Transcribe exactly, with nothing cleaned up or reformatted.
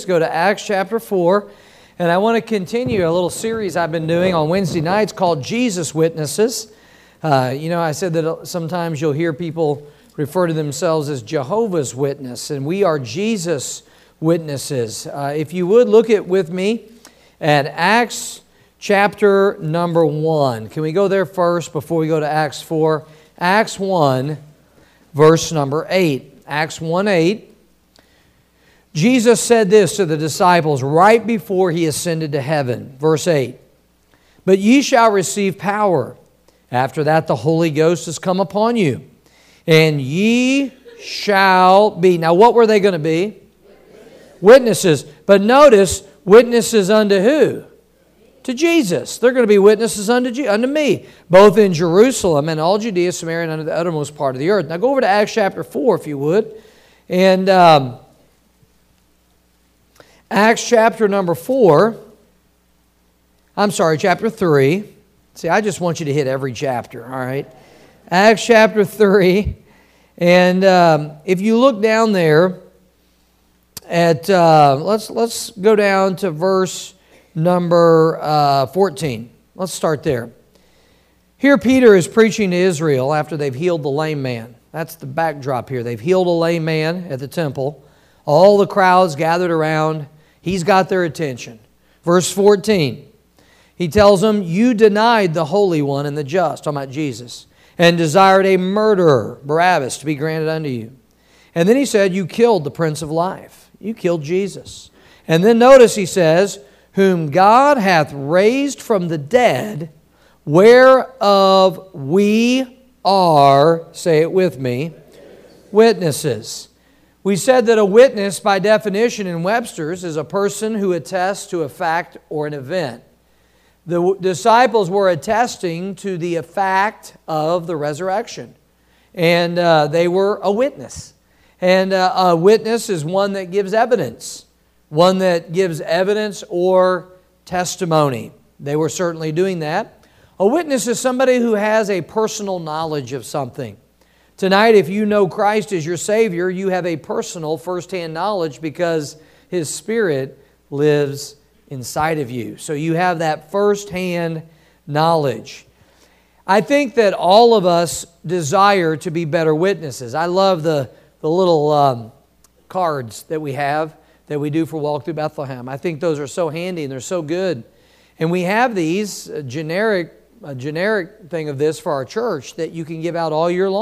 go to Acts chapter four. And I want to continue a little series I've been doing on Wednesday nights called Jesus Witnesses. Uh, you know, I said that sometimes you'll hear people refer to themselves as Jehovah's Witness, and we are Jesus Witnesses. Uh, if you would, look at with me at Acts chapter number one. Can we go there first before we go to Acts four? Acts one, verse number eight. Acts one eight. Jesus said this to the disciples right before He ascended to heaven. Verse eight. But ye shall receive power. After that the Holy Ghost is come upon you. And ye shall be. Now what were they going to be? Witnesses. Witnesses. But notice, witnesses unto who? To Jesus. They're going to be witnesses unto, Je- unto me. Both in Jerusalem and all Judea, Samaria, and unto the uttermost part of the earth. Now go over to Acts chapter four if you would. And um, Acts chapter number four. I'm sorry, chapter three. See, I just want you to hit every chapter, all right? Acts chapter three. And um, if you look down there at, uh, let's, let's go down to verse number uh, fourteen. Let's start there. Here Peter is preaching to Israel after they've healed the lame man. That's the backdrop here. They've healed a lame man at the temple. All the crowds gathered around. He's got their attention. Verse fourteen. He tells them, you denied the Holy One and the just, talking about Jesus, and desired a murderer, Barabbas, to be granted unto you. And then he said, you killed the Prince of Life. You killed Jesus. And then notice he says, whom God hath raised from the dead, whereof we are, say it with me, witnesses. We said that a witness, by definition in Webster's, is a person who attests to a fact or an event. The disciples were attesting to the fact of the resurrection. And uh, they were a witness. And uh, a witness is one that gives evidence. One that gives evidence or testimony. They were certainly doing that. A witness is somebody who has a personal knowledge of something. Tonight, if you know Christ as your Savior, you have a personal first-hand knowledge because His Spirit lives inside of you. So you have that first-hand knowledge. I think that all of us desire to be better witnesses. I love the, the little um, cards that we have that we do for Walk Through Bethlehem. I think those are so handy and they're so good. And we have these, a generic, a generic thing of this for our church that you can give out all year long.